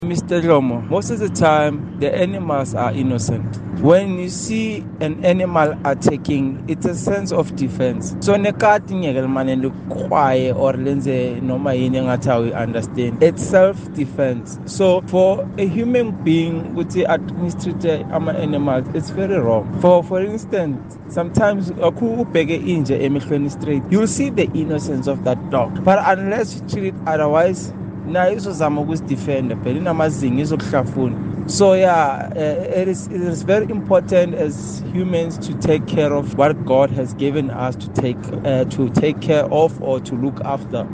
Mr. Lomo, most of the time the animals are innocent. When you see an animal attacking, it's a sense of defense. So nekati ngeke limane likhwaye or lenze noma yini engathi we understand. It's self-defense. So for a human being ukuthi administrate ama animals, it's very wrong. For instance, sometimes ubheke inje emehlweni straight, you'll see the innocence of that dog. But unless you treat it otherwise, nayo izozama ukuzidefenda phela inamazinga izokuhlafuna. So yeah, it is very important as humans to take care of what God has given us to take care of or to look after.